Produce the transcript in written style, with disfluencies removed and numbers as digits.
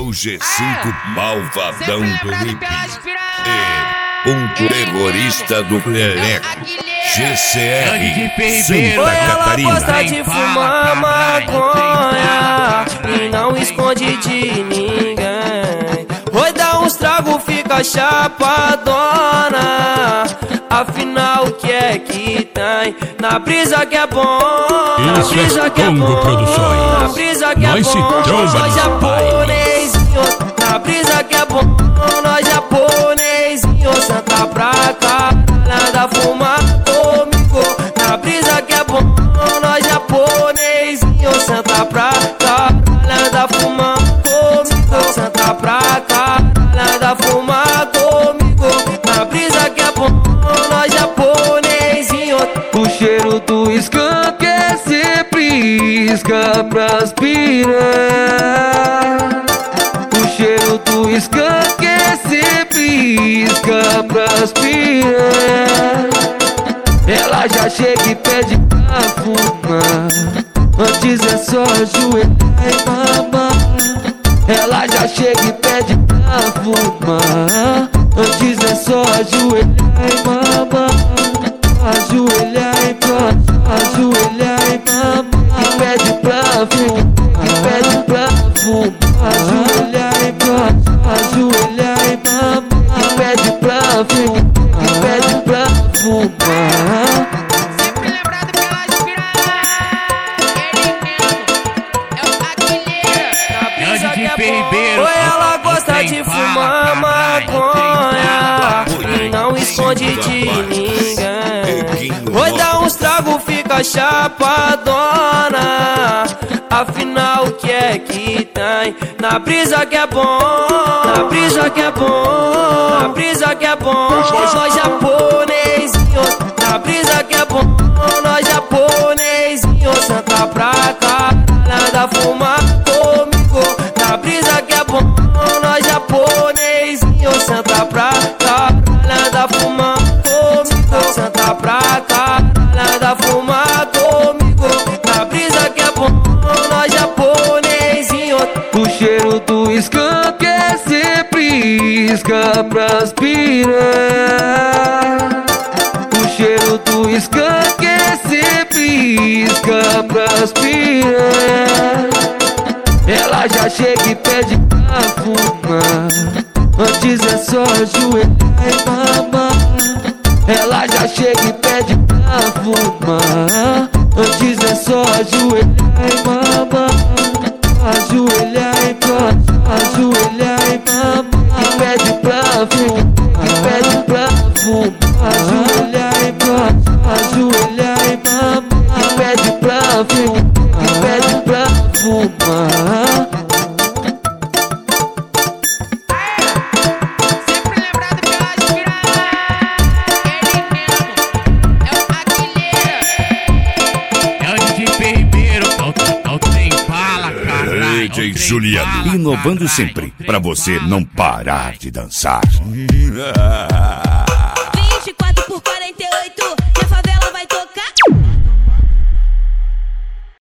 o G5 malvadão do Lipe e um terrorista do Leleco, GCR, Santa Catarina. Ela gosta de fumar maconha e não esconde de ninguém. Oi, dá uns tragos, fica chapadona. Afinal, o que é que tem? Na brisa que é bom, na brisa que é bom, na brisa que é bom, nós japonesinho. Na brisa que é bom, nós japonesinho. Senta pra cá, nada fumar comigo. Na brisa que é bom, nós japonesinho. Senta pra cá, nada fumar comigo. Senta pra cá, nada fumar comigo. Na brisa que é bom, nós japonesinho. O cheiro do skunk é sempre isca pras piranha. O cheiro do skunk é sempre isca pras piranha. Ela já chega e pede pra fumar, antes é só ajoelhar e mamar. Ela já chega e pede pra fumar, antes é só ajoelhar e mamar. Ajoelhar e mamar, ajoelhar e mamar. E pede pra fumar, e pede pra fumar. Ajoelhar e mamar, ajoelhar e mamar. E pede pra fumar, e pede pra fumar. Sempre lembrado pelas piranhas. Ele mesmo é o Aguilera. Oi, ela gosta de fumar maconha e não esconde de ninguém. Oi, dá uns tragos, fica chapadona. Afinal, o que é que tem? Na brisa que é bom, na brisa que é bom, na brisa que é bom, nós japonesinho. Na brisa que é bom, nós japonesinho. Senta pra cá, nada fumar comigo. Na brisa que é bom, nós japonesinho. Senta pra cá, nada fumar comigo. Senta pra cá, nada fumar comigo. Na brisa que é bom, nós japonesinho. O cheiro do skunk é sempre isca pras piranha. O cheiro do skunk é sempre isca pras piranha. Ela já chega e pede pra fumar, antes é só ajoelhar e mamar. Ela já chega e pede pra fumar, antes é só ajoelhar e mamar. Ajoelhar e mamar, ajoelhar e mamar. E pede pra fumar, e pede pra fumar. Ajoelhar e mamar, ajoelhar e mamar. E pede pra fumar, e pede pra fumar. Sempre lembrado pelas piranhas. Ele mesmo é o Aguilera. É o DJ Ribeiro, não tem bala, caralho. DJ Juliano, inovando sempre, pra você não parar de dançar. 24 por 48